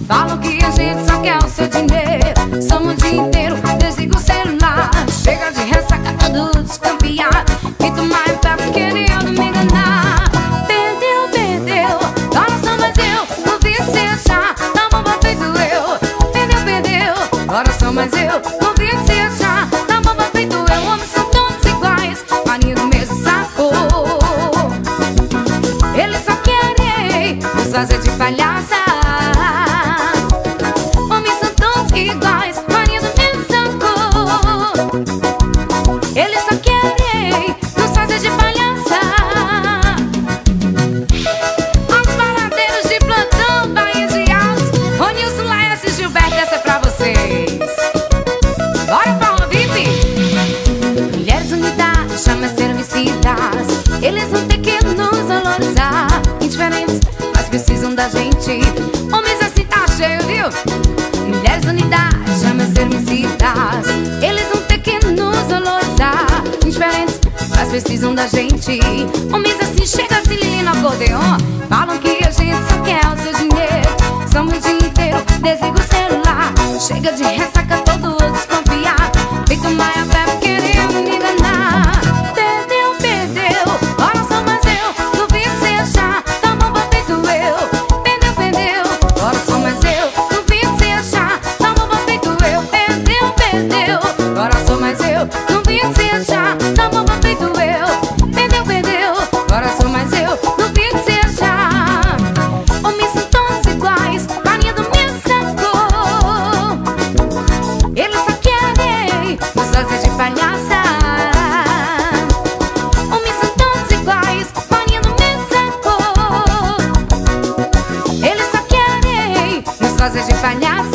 Falam que a gente só quer o seu dinheiro. Somos o dia inteiro, desliga o celular. Chega de ressaca, tudo descampeado. E tu mais perto querendo me enganar. Perdeu, perdeu, agora sou mais eu. Não vi se achar, tá bom, feito eu. Perdeu, perdeu, agora sou mais eu. Não vi se achar, tá bom, feito eu. Homens são todos iguais, farinha do mesmo saco. Eles só querem nos fazer de palhaça. Homens são todos iguais, farinha do mesmo saco. Eles só querem nos fazer de palhaça. Os baladeiros de plantão, Bahia de Altos, Ronilson, Laércio e Gilberto, essa é pra vocês. Bora, Paula VIP! Mulheres unidas, chamam ser homicidas. Eles vão ter que nos valorizar. Indiferentes, mas precisam da gente. Homens assim tá cheio, viu? Mulheres unidas, chamam ser homicidas. Eles vão ter que nos valorizar. Indiferentes, mas precisam da gente. Homens assim chega assim, Lili no acordeon. Falam que a gente só quer o seu dinheiro. Somos o dia inteiro, desliga o celular. Chega de ressaca, todo desconfiado. Feito Maia Pep querendo me enganar. Perdeu, perdeu, agora sou mais eu. Não vi se achar, tá bom, feito eu. Perdeu, perdeu, agora sou mais eu. Não vi se achar, tá bom, feito eu. Perdeu, perdeu, agora sou mais eu. Não vi se achar, tá bom, feito eu. Perdeu, perdeu, agora sou mais eu. Não vi se achar. Homens são todos iguais, farinha do mesmo saco. Eles só querem nos fazer de palhaça. Homens são todos iguais, farinha do mesmo saco. Eles só querem nos fazer de palhaça.